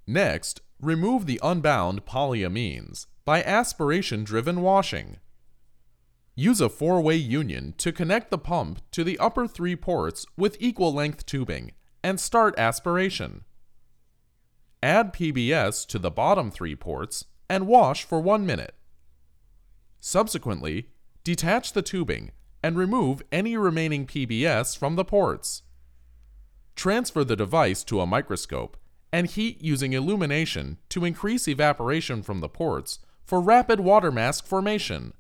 Next, remove the unbound polyamines by aspiration-driven washing. Use a four-way union to connect the pump to the upper three ports with equal length tubing and start aspiration. Add PBS to the bottom three ports and wash for 1 minute. Subsequently, detach the tubing and remove any remaining PBS from the ports. Transfer the device to a microscope and heat using illumination to increase evaporation from the ports for rapid water mask formation.